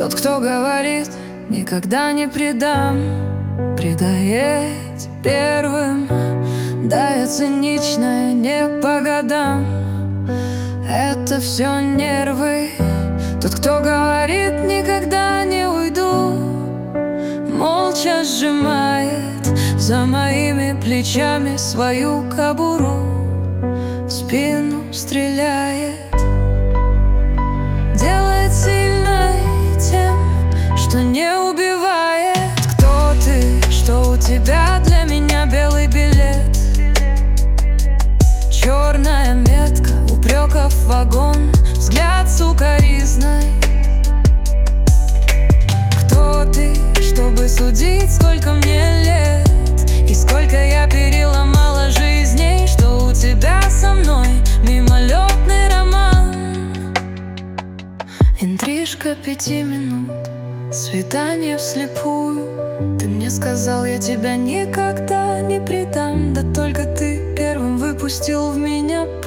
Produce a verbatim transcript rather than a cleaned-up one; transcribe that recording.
Тот, кто говорит, никогда не предам, предает первым. Да, я циничная, не по годам, это все нервы. Тот, кто говорит, никогда не уйду, молча сжимает за моими плечами свою кобуру, в спину стреляет. Делает сильной тем, что не убивает. Кто ты, что у тебя для меня белый билет, черная метка, упреков вагон, взгляд сукоризной. Кто ты, чтобы судить, сколько мне лет и сколько я переломала жизней, что у тебя со мной мимолетный роман. Интрижка пяти минут, свидание вслепую. Ты мне сказал, я тебя никогда не предам, да только ты первым выпустил в меня